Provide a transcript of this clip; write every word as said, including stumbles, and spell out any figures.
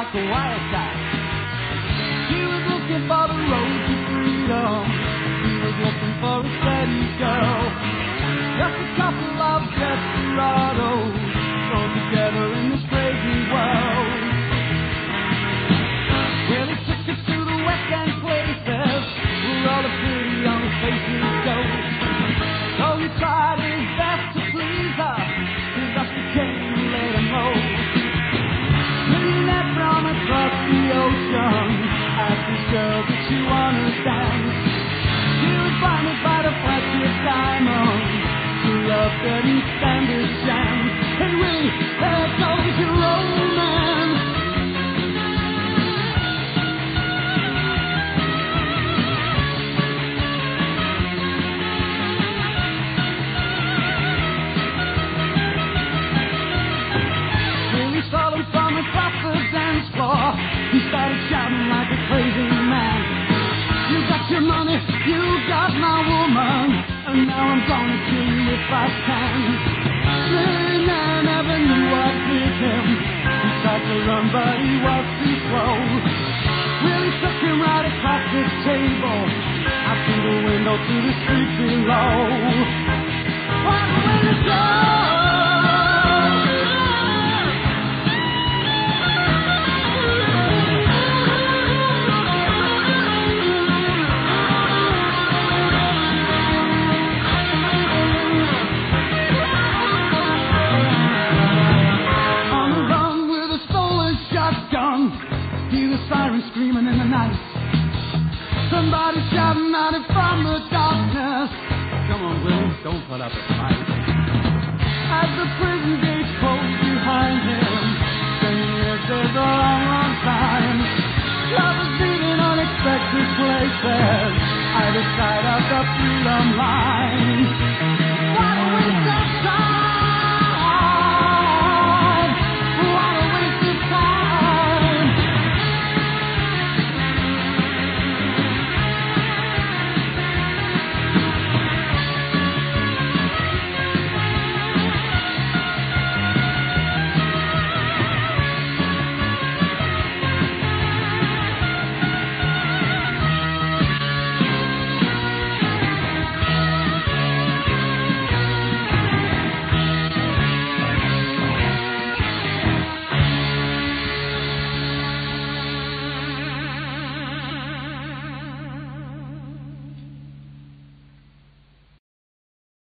like a wildcat. She was looking for the road to freedom. He was looking for a steady girl. Just a couple of desperados all together in this crazy world. Well, he took her to the West End places where all the pretty young faces go. So he tried his best to please her. His dusty came and let him know. Millionaire from across the ocean asked this girl, did she want to dance? She was blinded by the flash of diamonds. True love didn't stand a chance. And Willie, there goes your romance. Willie saw them from across the dance floor. He started shouting like a crazy man. You got your money, you got my woman, and now I'm gonna kill you if I can. Millionaire never knew what hit him. He tried to run, but he was too slow. Willie took him right across the table, out through the window to the street below. What a way to go! Sirens screaming in the night. Somebody shouting out it from the darkness. Come on, Willie, don't put up a fight. As the prison gates close behind him, then he hears there's a